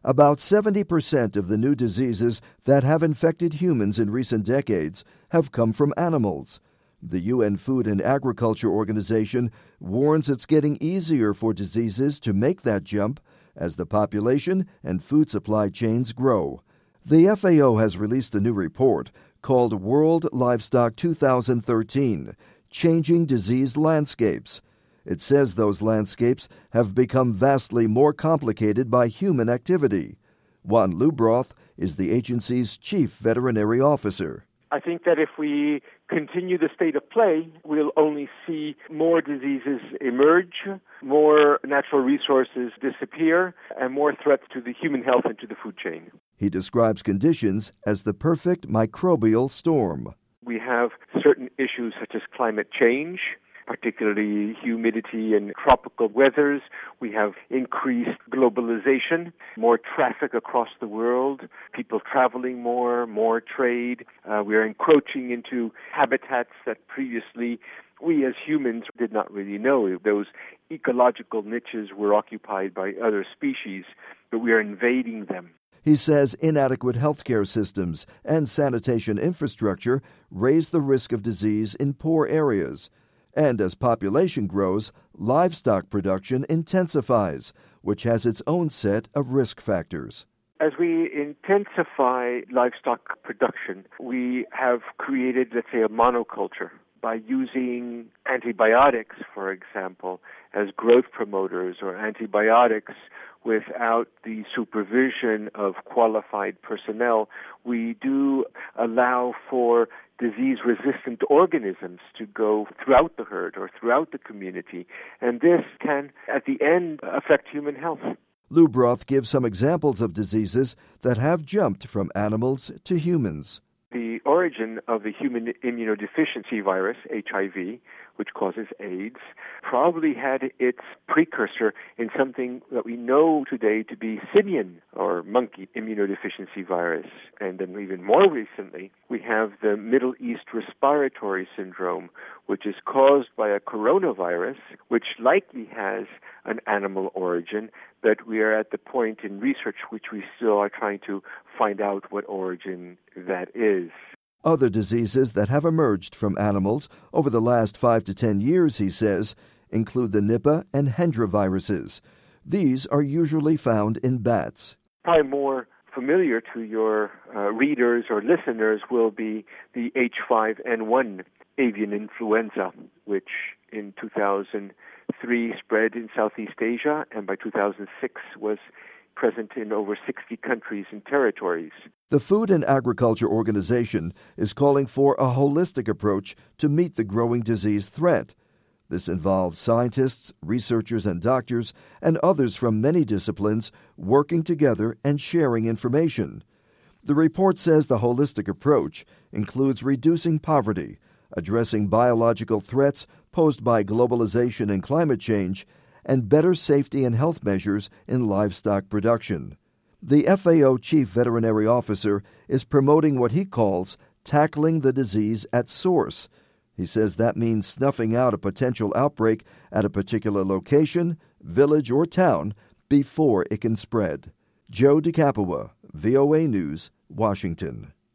About 70% of the new diseases that have infected humans in recent decades have come from animals. The UN Food and Agriculture Organization warns it's getting easier for diseases to make that jump as the population and food supply chains grow. The FAO has released a new report called World Livestock 2013, Changing Disease Landscapes. It says those landscapes have become vastly more complicated by human activity. Juan Lubroth is the agency's chief veterinary officer. I think that if we continue the state of play, we'll only see more diseases emerge, more natural resources disappear, and more threats to the human health and to the food chain. He describes conditions as the perfect microbial storm. We have certain issues such as climate change, particularly humidity and tropical weathers. We have increased globalization, more traffic across the world, people traveling more trade. We are encroaching into habitats that previously we as humans did not really know. Those ecological niches were occupied by other species, but we are invading them. He says inadequate healthcare systems and sanitation infrastructure raise the risk of disease in poor areas. And as population grows, livestock production intensifies, which has its own set of risk factors. As we intensify livestock production, we have created, let's say, a monoculture by using antibiotics, for example, as growth promoters, or antibiotics without the supervision of qualified personnel. We do allow for disease-resistant organisms to go throughout the herd or throughout the community, and this can, at the end, affect human health. Lubroth gives some examples of diseases that have jumped from animals to humans. The origin of the human immunodeficiency virus, HIV, which causes AIDS, probably had its precursor in something that we know today to be simian or monkey immunodeficiency virus. And then even more recently, we have the Middle East respiratory syndrome, which is caused by a coronavirus, which likely has an animal origin, but we are at the point in research which we still are trying to find out what origin that is. Other diseases that have emerged from animals over the last 5 to 10 years, he says, include the Nipah and Hendra viruses. These are usually found in bats. Probably more familiar to your readers or listeners will be the H5N1 avian influenza, which in 2003 spread in Southeast Asia, and by 2006 was present in over 60 countries and territories. The Food and Agriculture Organization is calling for a holistic approach to meet the growing disease threat. This involves scientists, researchers, and doctors, and others from many disciplines working together and sharing information. The report says the holistic approach includes reducing poverty, addressing biological threats posed by globalization and climate change, and better safety and health measures in livestock production. The FAO Chief Veterinary Officer is promoting what he calls tackling the disease at source. He says that means snuffing out a potential outbreak at a particular location, village, or town before it can spread. Joe DeCapua, VOA News, Washington.